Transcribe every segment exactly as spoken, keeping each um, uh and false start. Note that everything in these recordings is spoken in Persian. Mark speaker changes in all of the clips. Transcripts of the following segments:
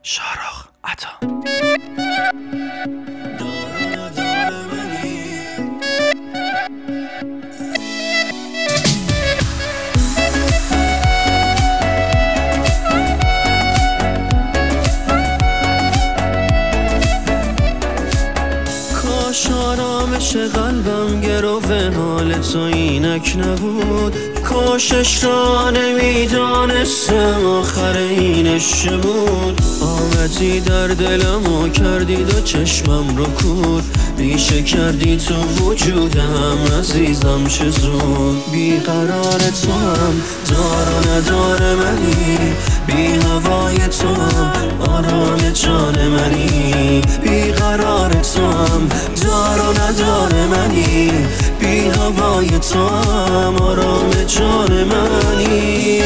Speaker 1: شارخ عطا. کاش آرامش قلبم گرو حال تو اینک نبود، کاشش را نمیدانستم آخر اینش بود. آمدی در دلم و کردی دو چشمم رو کور، ریشه کردی تو وجودم عزیزم چه زود. بیقرار تو هم دار و ندار منی، بی هوای تو هم آرام جان منی. بیقرار تو هم دار و ندار منی، بی هوای تو هم آرام جان منی.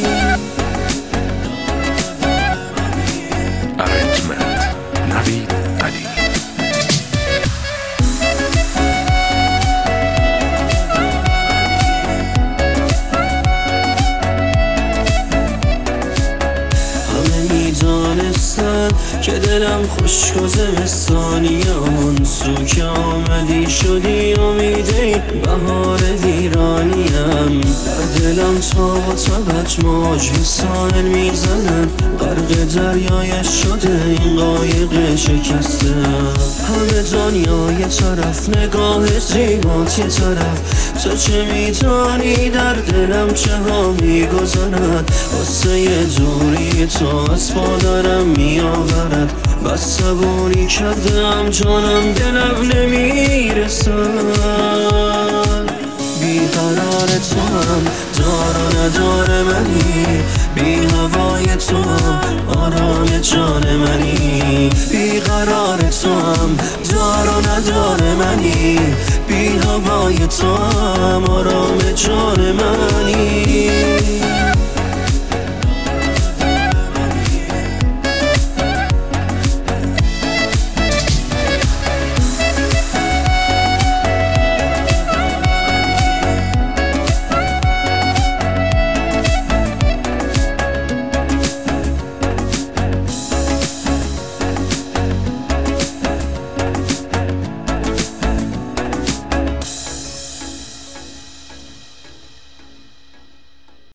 Speaker 2: Arrangement نوید علی.
Speaker 1: همه میدانستن که دلم خشک و زمستانی، اون سو که آمدی شدی امیده بهار ویرانیم. در دلم تا و تبت موج ساحل میزنن، غرق دریایش شده این قایق شکسته. همه دنیا یه طرف، نگاه زیبات یه طرف، تو چه میدانی در دلم چه ها میگذرد. واسه یه دوری تو از پادرم میآورد، بس صبوری کردم جانم دلم نمیرسد. بیقرار تو هم دار و ندار منی، بی هوای تو هم آرام جان منی. بیقرار تو هم دار و ندار منی، بی هوای تو هم آرام جان